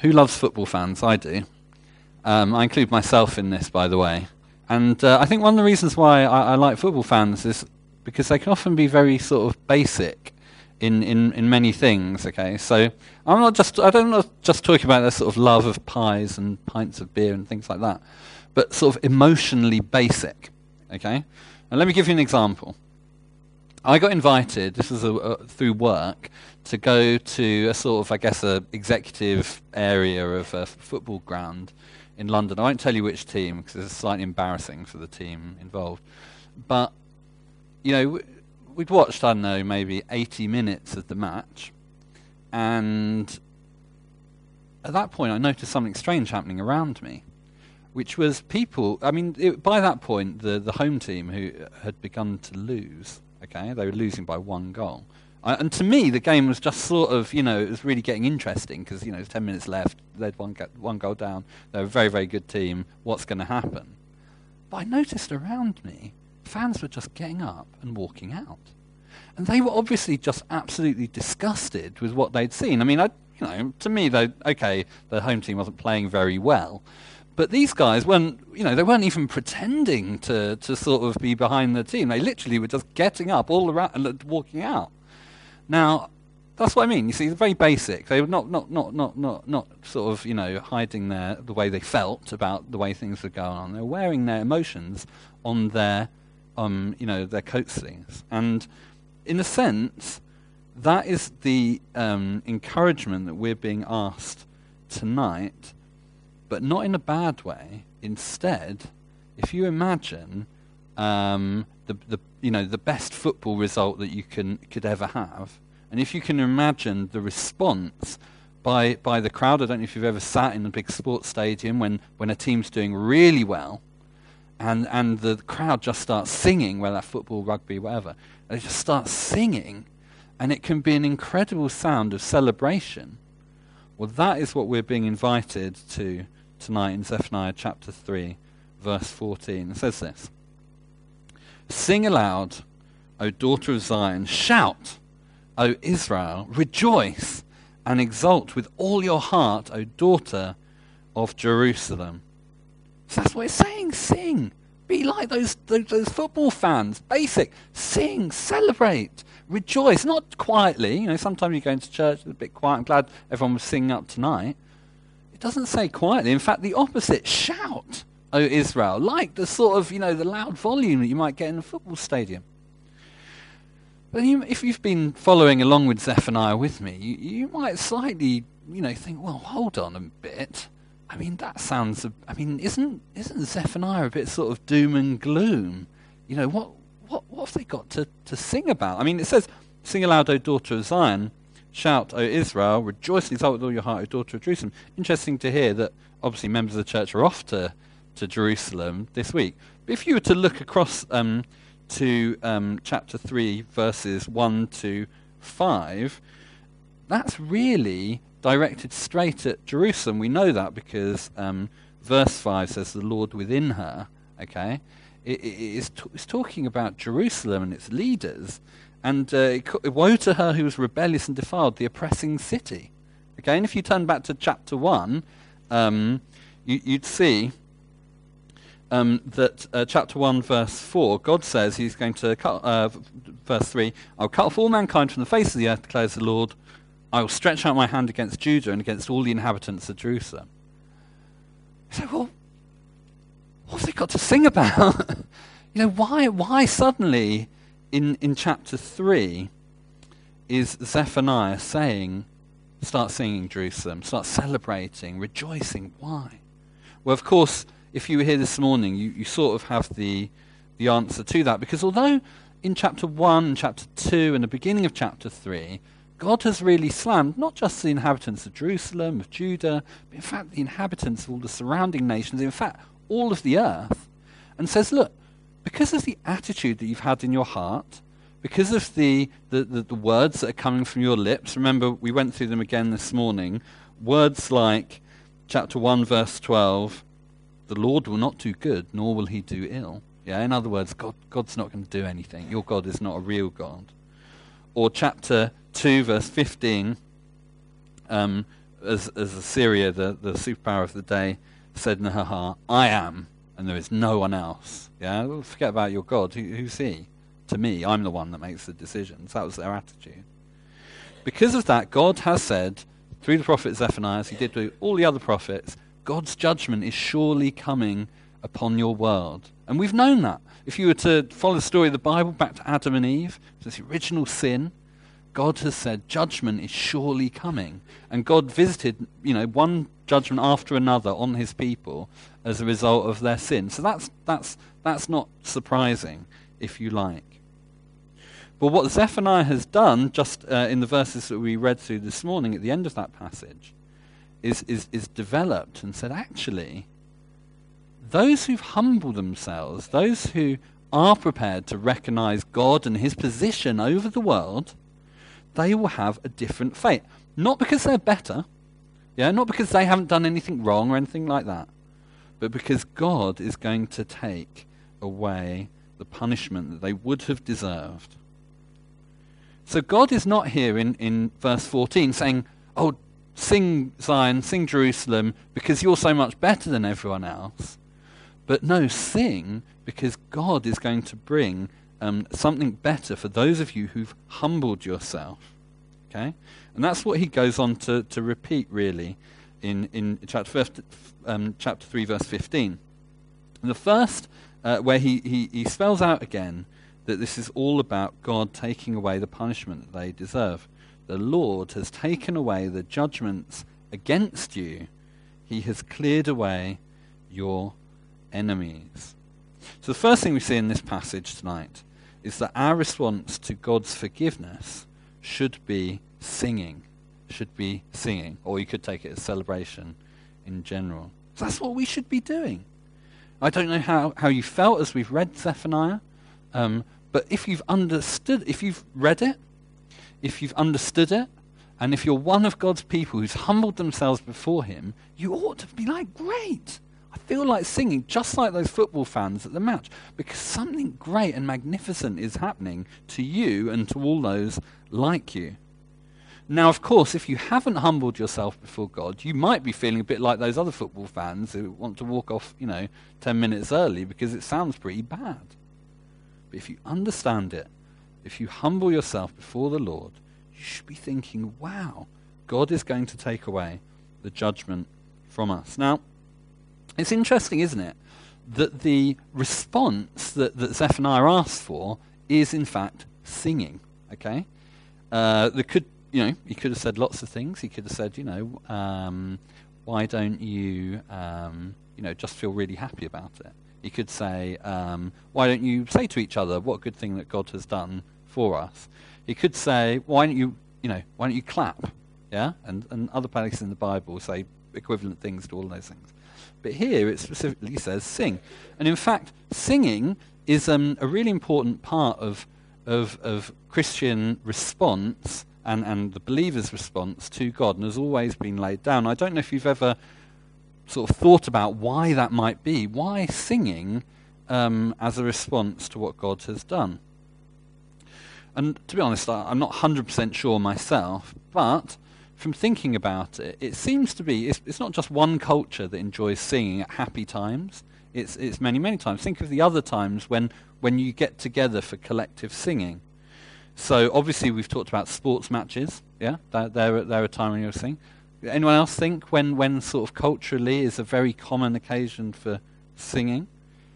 Who loves football fans? I do. I include myself in this, by the way. And I think one of the reasons why I like football fans is because they can often be very sort of basic in many things. Okay, so I don't know just talking about their sort of love of pies and pints of beer and things like that, but sort of emotionally basic. Okay, and let me give you an example. I got invited, this was through work, to go to a sort of, I guess, a executive area of a football ground in London. I won't tell you which team because it's slightly embarrassing for the team involved. But, you know, we'd watched, I don't know, maybe 80 minutes of the match. And at that point I noticed something strange happening around me, which was people, I mean, by that point the home team who had begun to lose. Okay, they were losing by 1 goal. And to me, the game was just sort of, you know, it was really getting interesting because, you know, there's 10 minutes left, they'd one goal down, they're a very, very good team, what's going to happen? But I noticed around me, fans were just getting up and walking out. And they were obviously just absolutely disgusted with what they'd seen. I mean, to me, the home team wasn't playing very well. But these guys weren't, you know, they weren't even pretending to sort of be behind the team. They literally were just getting up all around and walking out. Now, that's what I mean. You see, it's very basic. They were not sort of, you know, hiding the way they felt about the way things were going on. They were wearing their emotions on their, you know, their coat sleeves. And in a sense, that is the encouragement that we're being asked tonight. But not in a bad way. Instead, if you imagine the best football result that you could ever have, and if you can imagine the response by the crowd. I don't know if you've ever sat in a big sports stadium when a team's doing really well, and the crowd just starts singing, whether that's football, rugby, whatever. They just start singing, and it can be an incredible sound of celebration. Well, that is what we're being invited to tonight in Zephaniah chapter 3, verse 14. It says this: "Sing aloud, O daughter of Zion, shout, O Israel, rejoice and exult with all your heart, O daughter of Jerusalem." So that's what it's saying. Sing. Be like those football fans. Basic. Sing. Celebrate. Rejoice. Not quietly. You know, sometimes you go into church, it's a bit quiet. I'm glad everyone was singing up tonight. It doesn't say quietly. In fact, the opposite. Shout, O Israel. Like the sort of, you know, the loud volume that you might get in a football stadium. But if you've been following along with Zephaniah with me, you might slightly, you know, think, well, hold on a bit. I mean, that sounds. I mean, isn't Zephaniah a bit sort of doom and gloom? You know, what have they got to sing about? I mean, it says, "Sing aloud, O daughter of Zion, shout, O Israel, rejoice and exult with all your heart, O daughter of Jerusalem." Interesting to hear that obviously members of the church are off to Jerusalem this week. But if you were to look across to chapter 3, verses 1 to 5, that's really directed straight at Jerusalem. We know that because verse 5 says the Lord within her. Okay, it's talking about Jerusalem and its leaders, and woe to her who was rebellious and defiled, the oppressing city. Okay, and if you turn back to chapter 1, you'd see that chapter 1, verse 4, God says he's going to cut, verse 3, "I'll cut off all mankind from the face of the earth, declares the Lord. I will stretch out my hand against Judah and against all the inhabitants of Jerusalem." So, well, what have they got to sing about? You know, why suddenly in chapter 3 is Zephaniah saying, start singing Jerusalem, start celebrating, rejoicing? Why? Well, of course, if you were here this morning, you sort of have the answer to that, because although in chapter 1, chapter 2, and the beginning of chapter 3, God has really slammed not just the inhabitants of Jerusalem, of Judah, but in fact the inhabitants of all the surrounding nations, in fact all of the earth, and says, look, because of the attitude that you've had in your heart, because of the words that are coming from your lips, remember we went through them again this morning, words like chapter 1, verse 12, "The Lord will not do good, nor will he do ill." Yeah, in other words, God's not going to do anything. Your God is not a real God. Or chapter 2, verse 15, as Assyria, the superpower of the day, said in her heart, I am, and there is no one else. Yeah, well, forget about your God. Who's he? To me, I'm the one that makes the decisions. That was their attitude. Because of that, God has said, through the prophet Zephaniah, as he did with all the other prophets, God's judgment is surely coming upon your world. And we've known that. If you were to follow the story of the Bible back to Adam and Eve, this original sin, God has said judgment is surely coming. And God visited, one judgment after another on his people as a result of their sin. So that's not surprising, if you like. But what Zephaniah has done, just in the verses that we read through this morning at the end of that passage, is developed and said, actually, those who've humbled themselves, those who are prepared to recognize God and his position over the world, they will have a different fate. Not because they're better, not because they haven't done anything wrong or anything like that, but because God is going to take away the punishment that they would have deserved. So God is not here in verse 14 saying, oh, sing Zion, sing Jerusalem, because you're so much better than everyone else. But no, sing because God is going to bring something better for those of you who've humbled yourself. Okay? And that's what he goes on to repeat, really, in chapter 3, verse 15. And the first, where he spells out again that this is all about God taking away the punishment that they deserve. The Lord has taken away the judgments against you. He has cleared away your enemies. So the first thing we see in this passage tonight is that our response to God's forgiveness should be singing. Or you could take it as celebration in general. So that's what we should be doing. I don't know how you felt as we've read Zephaniah, but if you've read it, if you've understood it, and if you're one of God's people who's humbled themselves before him, you ought to be like, great. I feel like singing just like those football fans at the match, because something great and magnificent is happening to you and to all those like you. Now, of course, if you haven't humbled yourself before God, you might be feeling a bit like those other football fans who want to walk off, 10 minutes early because it sounds pretty bad. But if you understand it, if you humble yourself before the Lord, you should be thinking, wow, God is going to take away the judgment from us. Now, it's interesting, isn't it, that the response that Zephaniah asks for is, in fact, singing. Okay? He could have said lots of things. He could have said, why don't you, just feel really happy about it? He could say, why don't you say to each other what good thing that God has done for us? He could say, why don't you clap? Yeah? And other places in the Bible say equivalent things to all those things. But here it specifically says sing. And in fact, singing is a really important part of Christian response and the believer's response to God, and has always been laid down. I don't know if you've ever sort of thought about why that might be. Why singing as a response to what God has done? And to be honest, I'm not 100% sure myself, but from thinking about it, it seems to be, it's not just one culture that enjoys singing at happy times. It's many, many times. Think of the other times when you get together for collective singing. So obviously we've talked about sports matches. Yeah, they're a time when you're singing. Anyone else think when sort of culturally is a very common occasion for singing?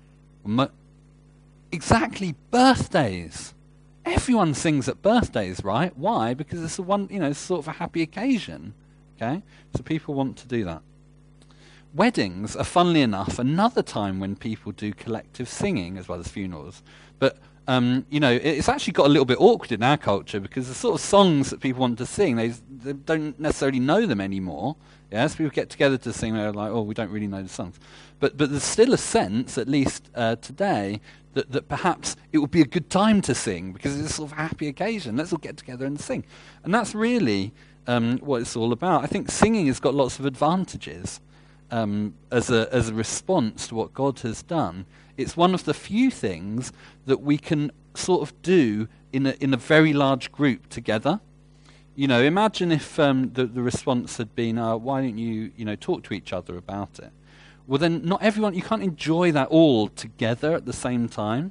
Exactly, birthdays. Everyone sings at birthdays, right? Why? Because it's it's sort of a happy occasion. Okay, so people want to do that. Weddings are, funnily enough, another time when people do collective singing as well as funerals. But it's actually got a little bit awkward in our culture because the sort of songs that people want to sing, they don't necessarily know them anymore. Yeah, so people get together to sing, they're like, oh, we don't really know the songs. But there's still a sense, at least today, that perhaps it would be a good time to sing because it's a sort of a happy occasion. Let's all get together and sing. And that's really what it's all about. I think singing has got lots of advantages as a response to what God has done. It's one of the few things that we can sort of do in a very large group together. Imagine if the response had been, why don't you, talk to each other about it? Well, then not everyone, you can't enjoy that all together at the same time.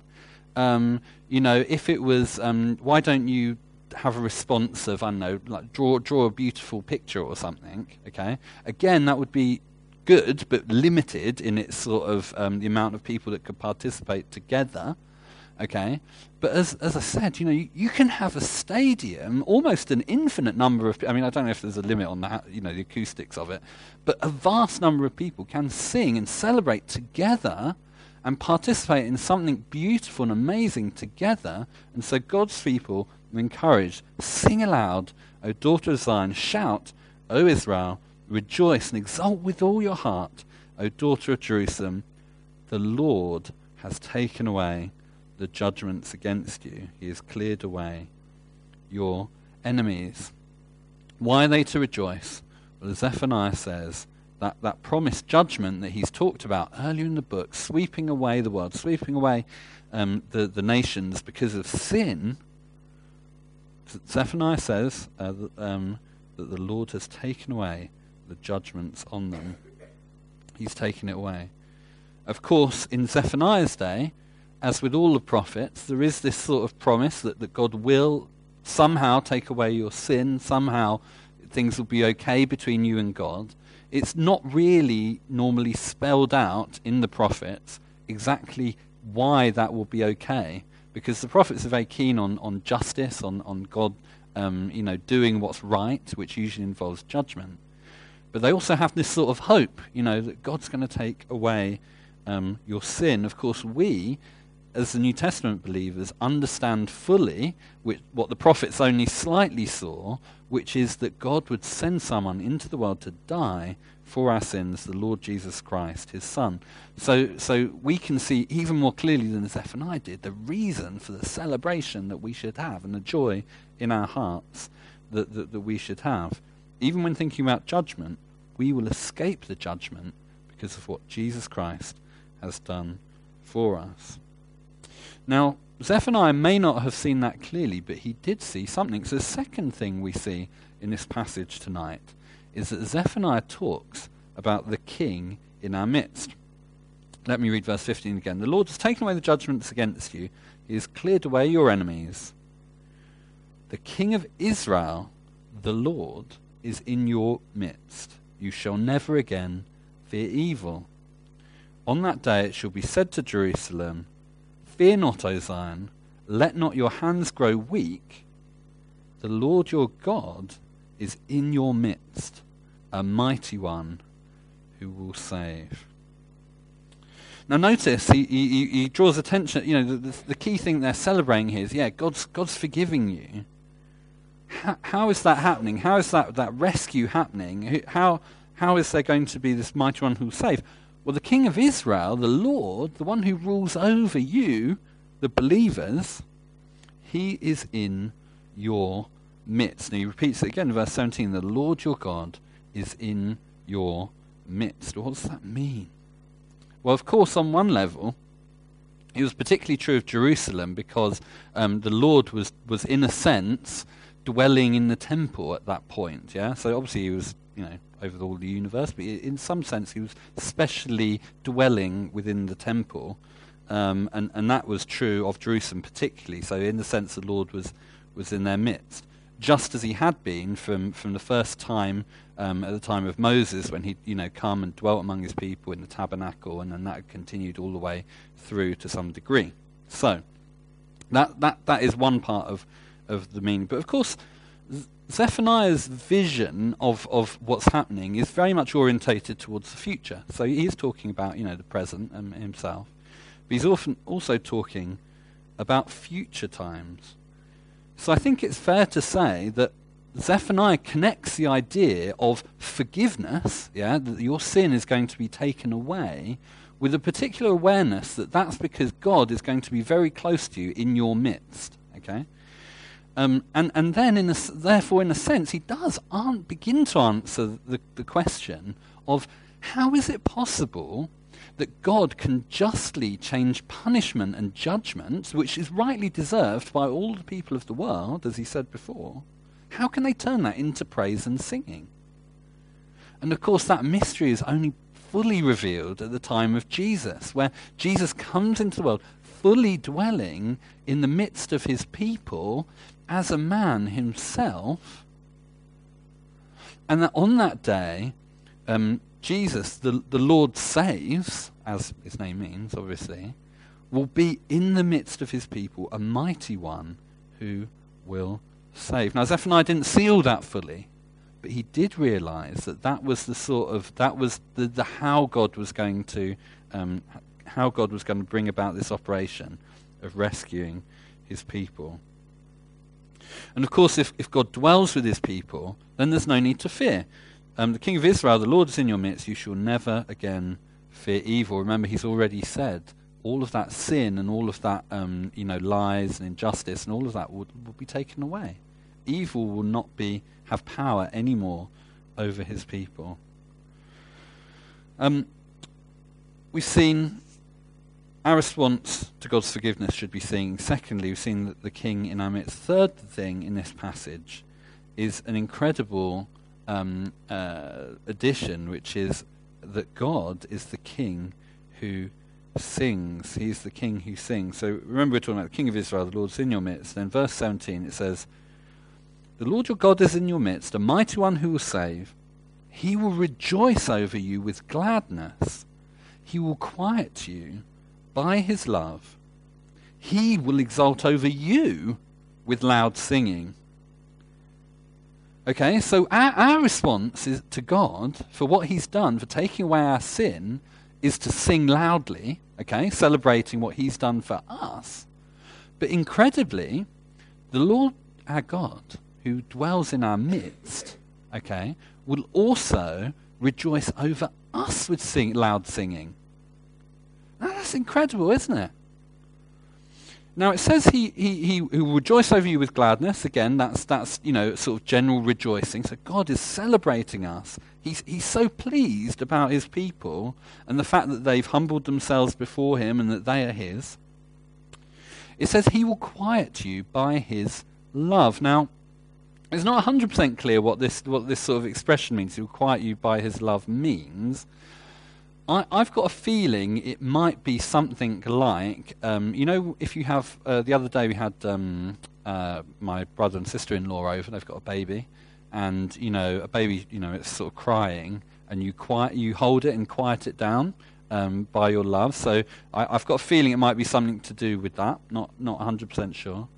If it was, why don't you have a response of, I don't know, like draw a beautiful picture or something, okay? Again, that would be good, but limited in its sort of the amount of people that could participate together, okay? But as I said, you can have a stadium, almost an infinite number of, I don't know if there's a limit on that, the acoustics of it, but a vast number of people can sing and celebrate together and participate in something beautiful and amazing together. And so God's people are encouraged, sing aloud, O daughter of Zion, shout, O Israel, rejoice and exult with all your heart, O daughter of Jerusalem, the Lord has taken away the judgments against you. He has cleared away your enemies. Why are they to rejoice? Well, as Zephaniah says, that promised judgment that he's talked about earlier in the book, sweeping away the world, sweeping away the nations because of sin, Zephaniah says that the Lord has taken away the judgments on them. He's taken it away. Of course, in Zephaniah's day, as with all the prophets, there is this sort of promise that God will somehow take away your sin, somehow things will be okay between you and God. It's not really normally spelled out in the prophets exactly why that will be okay, because the prophets are very keen on justice, on God doing what's right, which usually involves judgment. But they also have this sort of hope, that God's going to take away your sin. Of course, we, as the New Testament believers, understand fully what the prophets only slightly saw, which is that God would send someone into the world to die for our sins, the Lord Jesus Christ, his Son. So we can see even more clearly than Zephaniah did the reason for the celebration that we should have and the joy in our hearts that we should have. Even when thinking about judgment, we will escape the judgment because of what Jesus Christ has done for us. Now, Zephaniah may not have seen that clearly, but he did see something. So the second thing we see in this passage tonight is that Zephaniah talks about the king in our midst. Let me read verse 15 again. The Lord has taken away the judgments against you. He has cleared away your enemies. The king of Israel, the Lord, is in your midst. You shall never again fear evil. On that day it shall be said to Jerusalem, Fear not, O Zion, let not your hands grow weak. The Lord your God is in your midst, a mighty one who will save. Now notice he draws attention, the key thing they're celebrating here is, God's forgiving you. How is that happening? How is that rescue happening? How is there going to be this mighty one who will save? Well, the King of Israel, the Lord, the one who rules over you, the believers, he is in your midst. And he repeats it again in verse 17, the Lord your God is in your midst. What does that mean? Well, of course, on one level, it was particularly true of Jerusalem because the Lord was in a sense dwelling in the temple at that point. Yeah, so obviously he was over all the universe, but in some sense he was especially dwelling within the temple, and that was true of Jerusalem particularly. So in the sense the Lord was in their midst, just as he had been from the first time at the time of Moses when he'd come and dwelt among his people in the tabernacle, and then that continued all the way through to some degree. So that is one part of the meaning. But of course, Zephaniah's vision of what's happening is very much orientated towards the future. So he's talking about the present himself, but he's often also talking about future times. So I think it's fair to say that Zephaniah connects the idea of forgiveness, that your sin is going to be taken away, with a particular awareness that that's because God is going to be very close to you in your midst. Okay. And then, therefore, in a sense, he does begin to answer the question of how is it possible that God can justly change punishment and judgment, which is rightly deserved by all the people of the world, as he said before. How can they turn that into praise and singing? And of course that mystery is only fully revealed at the time of Jesus, where Jesus comes into the world fully dwelling in the midst of his people as a man himself. And that on that day, Jesus, the Lord saves, as his name means, obviously, will be in the midst of his people, a mighty one who will save. Now, Zephaniah didn't see all that fully, but he did realize that was the how God was going to bring about this operation of rescuing his people. And of course, if God dwells with his people, then there's no need to fear. The King of Israel, the Lord is in your midst, you shall never again fear evil. Remember, he's already said all of that sin and all of that lies and injustice and all of that will be taken away. Evil will not have power anymore over his people. We've seen our response to God's forgiveness should be seen. Secondly, we've seen that the king in our midst. Third thing in this passage is an incredible addition, which is that God is the king who sings. He's the king who sings. So remember, we're talking about the King of Israel, the Lord's in your midst. Then verse 17 it says, the Lord your God is in your midst, a mighty one who will save. He will rejoice over you with gladness. He will quiet you by his love. He will exult over you with loud singing. Okay, so our response is to God for what he's done, for taking away our sin, is to sing loudly, okay, celebrating what he's done for us. But incredibly, the Lord our God, who dwells in our midst, okay, will also rejoice over us with loud singing. Now, that's incredible, isn't it? Now it says he will rejoice over you with gladness. Again, that's sort of general rejoicing. So God is celebrating us. He's so pleased about his people and the fact that they've humbled themselves before him and that they are his. It says he will quiet you by his love. Now, it's not 100% clear what this sort of expression means. He will quiet you by his love means. I've got a feeling it might be something like, if you have, the other day we had my brother and sister-in-law over, they've got a baby, and, a baby, it's sort of crying, and you hold it and quiet it down by your love. So I've got a feeling it might be something to do with that, not 100% sure.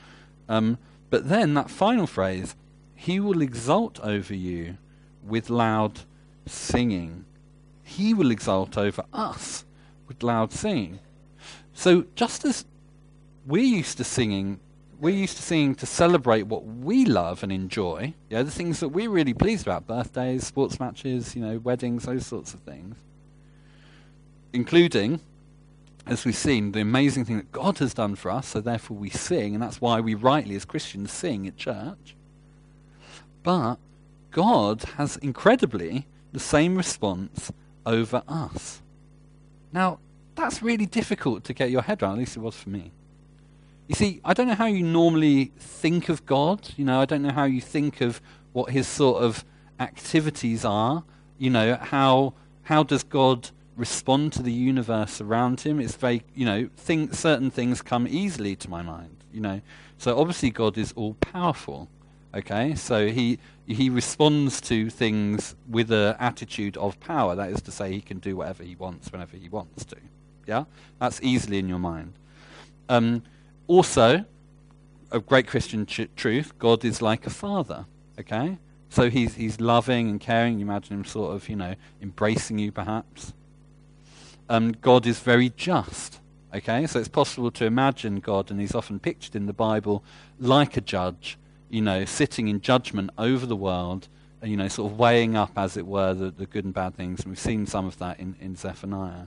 But then that final phrase, he will exult over you with loud singing. He will exult over us with loud singing. So just as we're used to singing to celebrate what we love and enjoy, the things that we're really pleased about, birthdays, sports matches, weddings, those sorts of things, including, as we've seen, the amazing thing that God has done for us, so therefore we sing, and that's why we rightly as Christians sing at church. But God has incredibly the same response over us. Now, that's really difficult to get your head around, at least it was for me. You see, I don't know how you normally think of God. I don't know how you think of what his sort of activities are. How does God respond to the universe around him? It's very, certain things come easily to my mind, So obviously God is all-powerful. Okay, so he responds to things with an attitude of power. That is to say, he can do whatever he wants whenever he wants to. Yeah, that's easily in your mind. Also, a great Christian truth: God is like a father. Okay, so he's loving and caring. You imagine him sort of, embracing you, perhaps. God is very just. Okay, so it's possible to imagine God, and he's often pictured in the Bible like a judge. Sitting in judgment over the world, sort of weighing up, as it were, the good and bad things. And we've seen some of that in Zephaniah.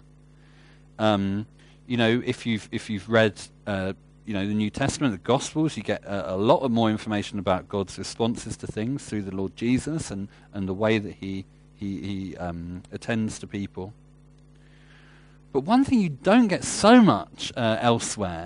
If you've read, the New Testament, the Gospels, you get a lot more information about God's responses to things through the Lord Jesus and the way that he attends to people. But one thing you don't get so much elsewhere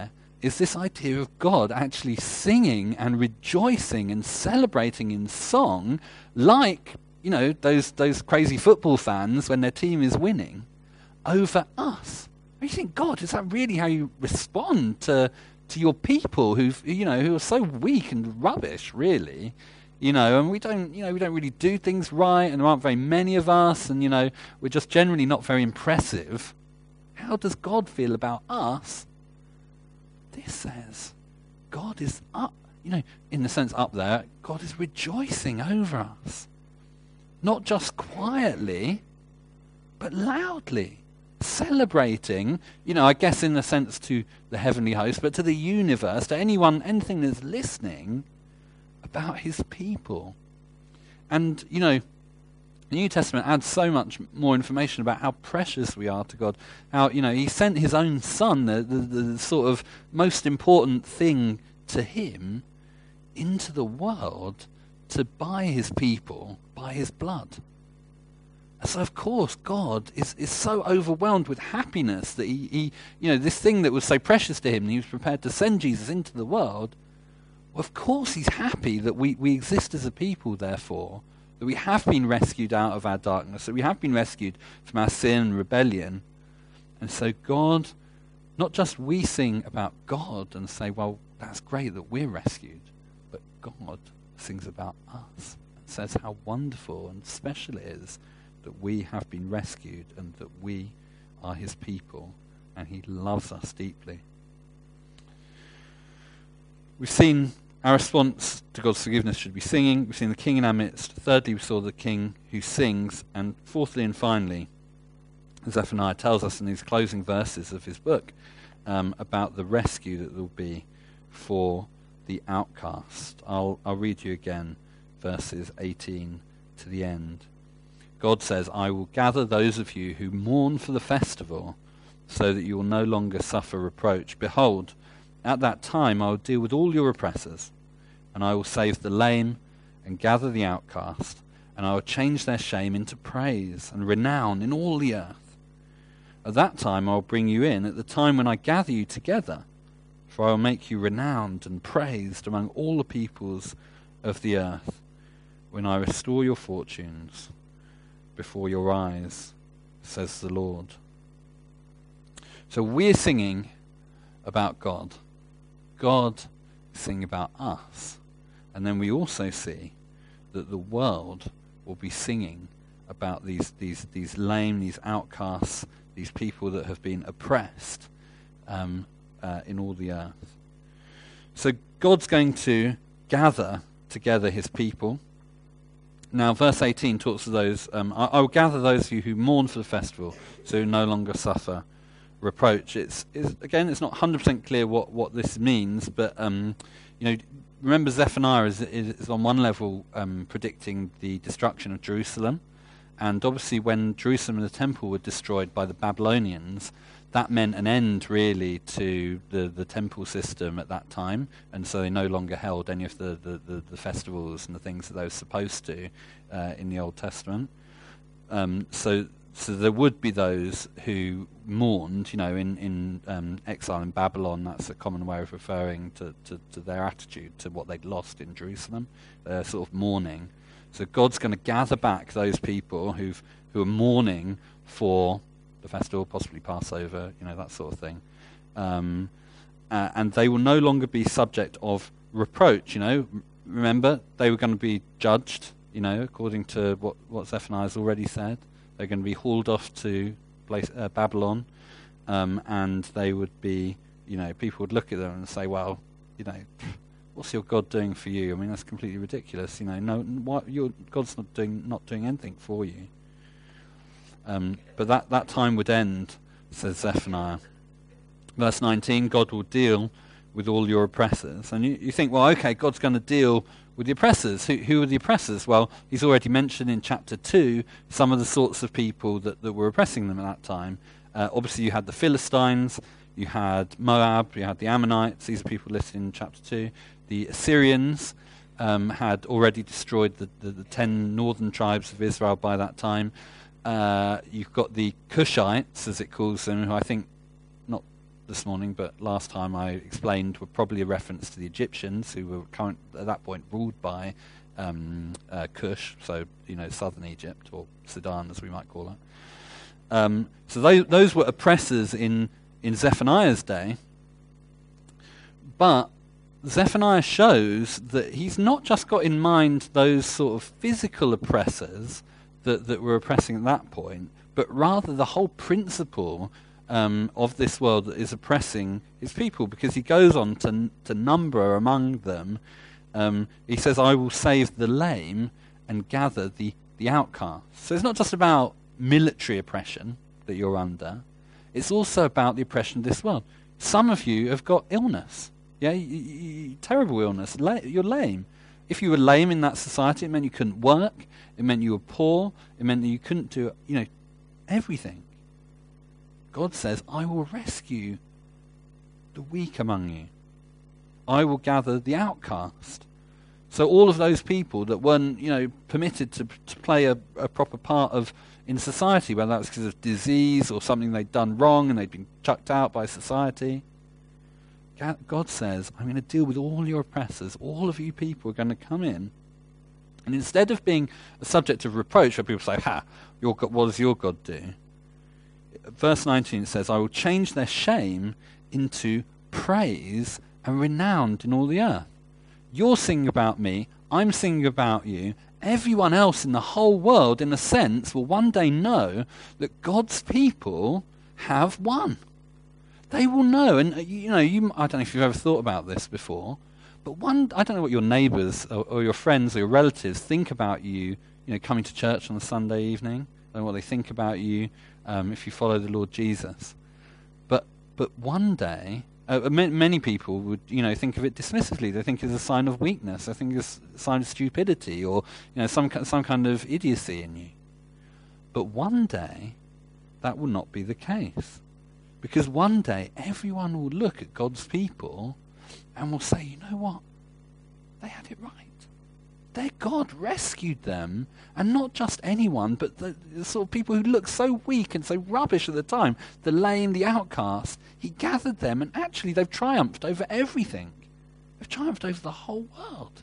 is this idea of God actually singing and rejoicing and celebrating in song, like, those crazy football fans when their team is winning, over us. You think, God, is that really how you respond to your people who are so weak and rubbish, really? And we don't really do things right, and there aren't very many of us, and we're just generally not very impressive. How does God feel about us? This says God is up, in the sense up there, God is rejoicing over us. Not just quietly, but loudly. Celebrating, I guess in the sense to the heavenly host, but to the universe, to anything that's listening, about his people. And, the New Testament adds so much more information about how precious we are to God. How, he sent his own son, the sort of most important thing to him, into the world to buy his people by his blood. So of course God is so overwhelmed with happiness that he this thing that was so precious to him, and he was prepared to send Jesus into the world. Well, of course he's happy that we exist as a people, therefore, that we have been rescued out of our darkness, that we have been rescued from our sin and rebellion. And so God, not just we sing about God and say, well, that's great that we're rescued, but God sings about us and says how wonderful and special it is that we have been rescued and that we are his people and he loves us deeply. We've seen our response to God's forgiveness should be singing. We've seen the king in our midst. Thirdly, we saw the king who sings. And fourthly and finally, Zephaniah tells us in these closing verses of his book about the rescue that there will be for the outcast. I'll read you again verses 18 to the end. God says, I will gather those of you who mourn for the festival, so that you will no longer suffer reproach. Behold, at that time I will deal with all your oppressors, and I will save the lame and gather the outcast, and I will change their shame into praise and renown in all the earth. At that time I will bring you in, at the time when I gather you together, for I will make you renowned and praised among all the peoples of the earth, when I restore your fortunes before your eyes, says the Lord. So we're singing about God. God is singing about us. And then we also see that the world will be singing about these lame, these outcasts, these people that have been oppressed in all the earth. So God's going to gather together his people. Now, verse 18 talks to those, I will gather those of you who mourn for the festival, so who no longer suffer reproach. It's not 100% clear what this means, but remember Zephaniah is on one level predicting the destruction of Jerusalem, and obviously when Jerusalem and the temple were destroyed by the Babylonians, that meant an end really to the temple system at that time, and so they no longer held any of the festivals and the things that they were supposed to in the Old Testament. So there would be those who mourned, in exile in Babylon. That's a common way of referring to their attitude to what they'd lost in Jerusalem, sort of mourning. So God's going to gather back those people who are mourning for the festival, possibly Passover, that sort of thing. And they will no longer be subject of reproach, Remember, they were going to be judged, according to what Zephaniah's already said. They're going to be hauled off to Babylon, and they would be, people would look at them and say, well, what's your God doing for you? I mean, that's completely ridiculous. Your God's not doing anything for you. But that time would end, says Zephaniah. Verse 19, God will deal with all your oppressors. And you think, well, okay, God's going to deal with the oppressors. Who are the oppressors? Well, he's already mentioned in chapter 2 some of the sorts of people that were oppressing them at that time. Obviously, you had the Philistines, you had Moab, you had the Ammonites. These are people listed in chapter 2. The Assyrians had already destroyed the 10 northern tribes of Israel by that time. You've got the Cushites, as it calls them, who I think, not this morning, but last time I explained were probably a reference to the Egyptians, who were at that point ruled by Cush, so southern Egypt, or Sudan as we might call it. So those were oppressors in Zephaniah's day. But Zephaniah shows that he's not just got in mind those sort of physical oppressors that were oppressing at that point, but rather the whole principle of this world that is oppressing his people, because he goes on to number among them. He says, I will save the lame and gather the outcasts. So it's not just about military oppression that you're under. It's also about the oppression of this world. Some of you have got illness. Yeah, terrible illness. You're lame. If you were lame in that society, it meant you couldn't work. It meant you were poor. It meant that you couldn't do, everything. God says, I will rescue the weak among you. I will gather the outcast. So all of those people that weren't, permitted to play a proper part in society, whether that was because of disease or something they'd done wrong and they'd been chucked out by society, God says, I'm going to deal with all your oppressors. All of you people are going to come in. And instead of being a subject of reproach where people say, what does your God do? Verse 19 says, I will change their shame into praise and renowned in all the earth. You're singing about me, I'm singing about you. Everyone else in the whole world, in a sense, will one day know that God's people have won. They will know, and I don't know if you've ever thought about this before, but I don't know what your neighbours or your friends or your relatives think about you, coming to church on a Sunday evening. I don't know what they think about you if you follow the Lord Jesus. But one day, many people would, think of it dismissively. They think it's a sign of weakness. They think it's a sign of stupidity or, some kind of idiocy in you. But one day, that will not be the case. Because one day, everyone will look at God's people and will say, you know what? They had it right. Their God rescued them, and not just anyone, but the sort of people who looked so weak and so rubbish at the time, the lame, the outcast. He gathered them, and actually they've triumphed over everything. They've triumphed over the whole world.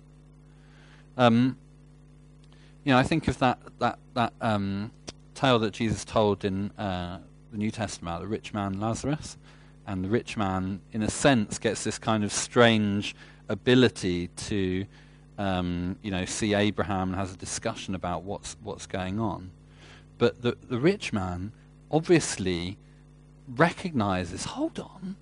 I think of that tale that Jesus told in the New Testament, the rich man Lazarus, and the rich man, in a sense, gets this kind of strange ability to, see Abraham and has a discussion about what's going on. But the rich man obviously recognizes, hold on,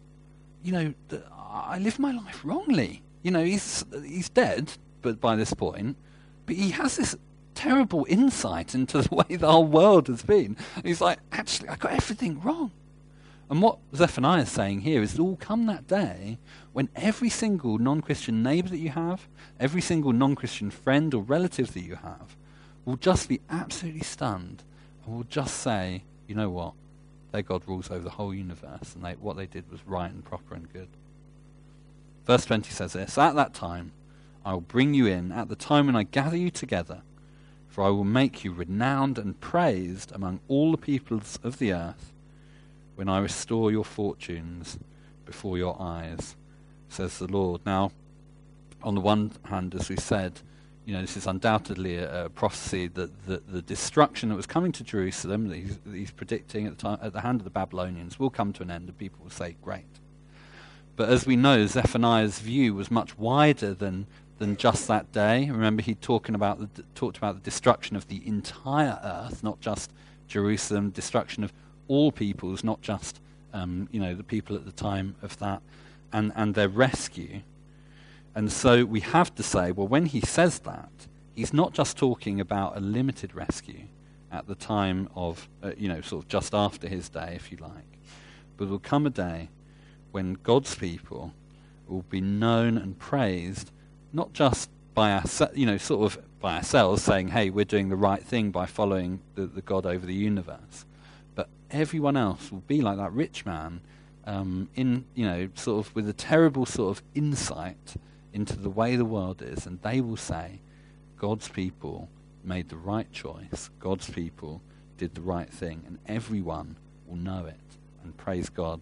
I lived my life wrongly. He's dead, but by this point, but he has this terrible insight into the way the whole world has been. He's like, actually, I got everything wrong. And what Zephaniah is saying here is it will come that day when every single non-Christian neighbour that you have, every single non-Christian friend or relative that you have, will just be absolutely stunned and will just say, you know what, their God rules over the whole universe, and what they did was right and proper and good. Verse 20 says this, at that time I will bring you in, at the time when I gather you together, for I will make you renowned and praised among all the peoples of the earth, when I restore your fortunes before your eyes, says the Lord. Now, on the one hand, as we said, this is undoubtedly a prophecy that the destruction that was coming to Jerusalem, that he's predicting at the hand of the Babylonians, will come to an end, and people will say, great. But as we know, Zephaniah's view was much wider than just that day. Remember, he talked about the destruction of the entire earth, not just Jerusalem, destruction of all peoples, not just the people at the time of that, and their rescue. And so we have to say, well, when he says that, he's not just talking about a limited rescue at the time of, sort of just after his day, if you like. But there will come a day when God's people will be known and praised, not just by by ourselves, saying, hey, we're doing the right thing by following the God over the universe, but everyone else will be like that rich man, sort of with a terrible sort of insight into the way the world is, and they will say, God's people made the right choice, God's people did the right thing, and everyone will know it and praise God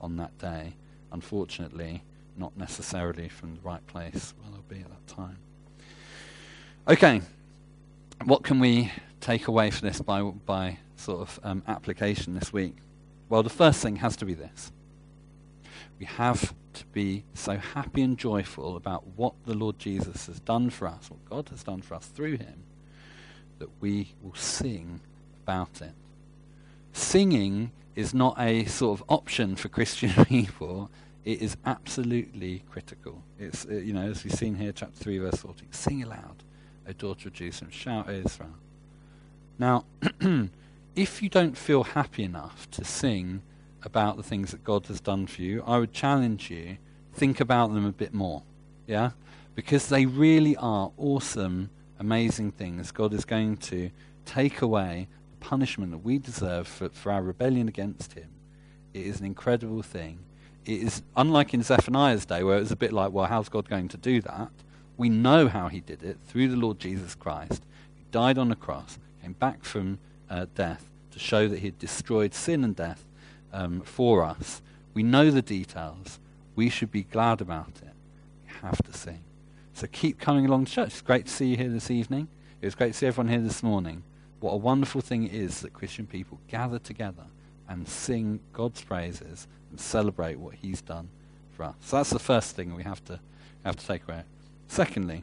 on that day. Unfortunately, not necessarily from the right place where they'll be at that time. Okay, what can we take away from this by sort of application this week? Well, the first thing has to be this. We have to be so happy and joyful about what the Lord Jesus has done for us, what God has done for us through him, that we will sing about it. Singing is not a sort of option for Christian people. It is absolutely critical. It's, as we've seen here, chapter 3, verse 14, sing aloud, O daughter of Jerusalem, shout, O Israel. Now, if you don't feel happy enough to sing about the things that God has done for you, I would challenge you, think about them a bit more, yeah? Because they really are awesome, amazing things. God is going to take away the punishment that we deserve for our rebellion against him. It is an incredible thing. It is unlike in Zephaniah's day, where it was a bit like, well, how's God going to do that? We know how he did it through the Lord Jesus Christ, who died on the cross, came back from death to show that he had destroyed sin and death for us. We know the details. We should be glad about it. We have to sing. So keep coming along to church. It's great to see you here this evening. It was great to see everyone here this morning. What a wonderful thing it is that Christian people gather together and sing God's praises and celebrate what he's done for us. So that's the first thing we have to take away. Secondly,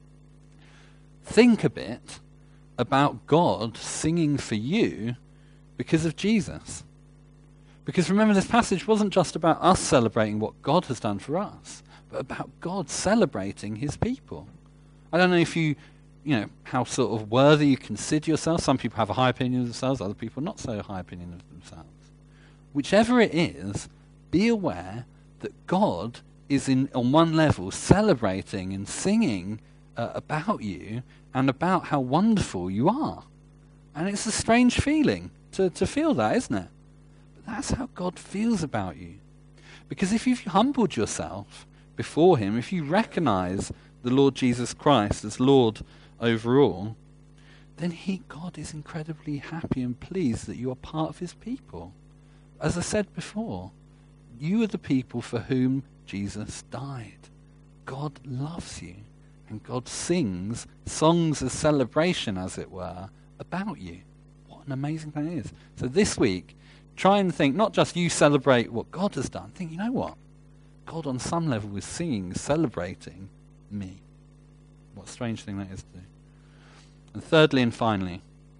think a bit about God singing for you because of Jesus. Because remember, this passage wasn't just about us celebrating what God has done for us, but about God celebrating his people. I don't know if you how sort of worthy you consider yourself. Some people have a high opinion of themselves, other people not so high opinion of themselves. Whichever it is, be aware that God is on one level celebrating and singing about you and about how wonderful you are. And it's a strange feeling to feel that, isn't it? But that's how God feels about you. Because if you've humbled yourself before him, if you recognize the Lord Jesus Christ as Lord over all, then God is incredibly happy and pleased that you are part of his people. As I said before, you are the people for whom Jesus died. God loves you, and God sings songs of celebration, as it were, about you. What an amazing thing it is. So this week, try and think, not just you celebrate what God has done, think, you know what? God on some level was singing, celebrating me. What a strange thing that is to do. And thirdly and finally,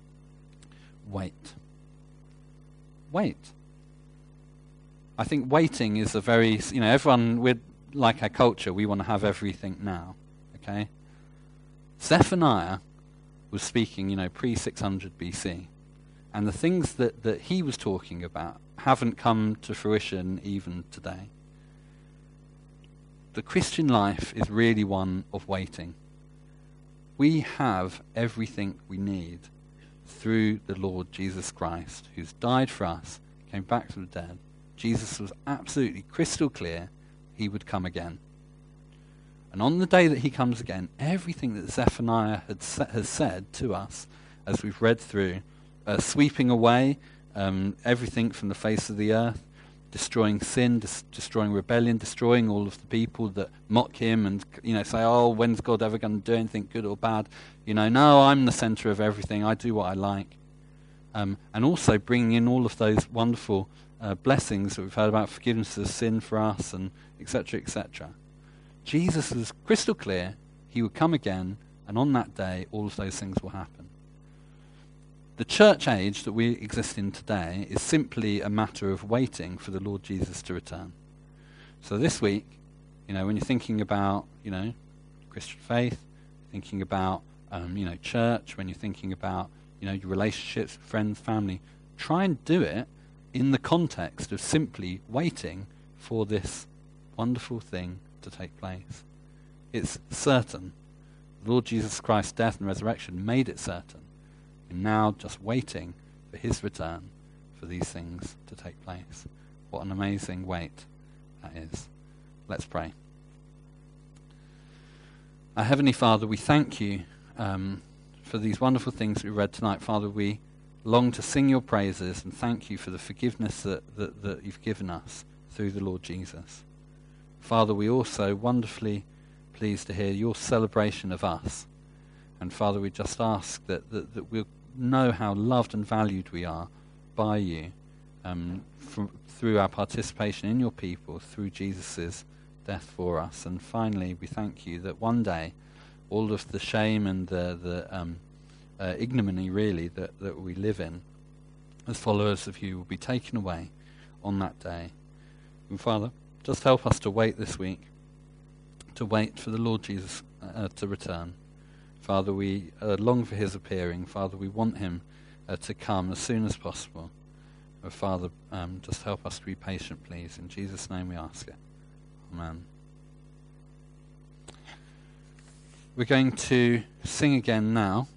wait. Wait. I think waiting is a very, everyone, we're like our culture, we want to have everything now, okay? Zephaniah was speaking, pre-600 BC, and the things that he was talking about haven't come to fruition even today. The Christian life is really one of waiting. We have everything we need through the Lord Jesus Christ, who's died for us, came back from the dead. Jesus was absolutely crystal clear he would come again. And on the day that he comes again, everything that Zephaniah has said to us, as we've read through, sweeping away everything from the face of the earth, destroying sin, destroying rebellion, destroying all of the people that mock him and say, oh, when's God ever going to do anything good or bad? No, I'm the center of everything. I do what I like. And also bringing in all of those wonderful blessings that we've heard about, forgiveness of sin for us, and etc., etc. Jesus was crystal clear he would come again, and on that day all of those things will happen. The church age that we exist in today is simply a matter of waiting for the Lord Jesus to return. So this week, when you're thinking about, Christian faith, thinking about, church, when you're thinking about, your relationships, friends, family, try and do it in the context of simply waiting for this wonderful thing to take place. It's certain. The Lord Jesus Christ's death and resurrection made it certain. And now just waiting for his return for these things to take place. What an amazing wait that is. Let's pray. Our Heavenly Father, we thank you for these wonderful things we read tonight. Father, we long to sing your praises and thank you for the forgiveness that you've given us through the Lord Jesus. Father, we also wonderfully pleased to hear your celebration of us. And Father, we just ask that we'll know how loved and valued we are by you through our participation in your people, through Jesus' death for us. And finally, we thank you that one day all of the shame and the ignominy, really, that we live in as followers of you will be taken away on that day. And Father, just help us to wait this week, to wait for the Lord Jesus to return. Father, we long for his appearing. Father, we want him to come as soon as possible. Father, just help us to be patient, please. In Jesus' name we ask it. Amen. We're going to sing again now.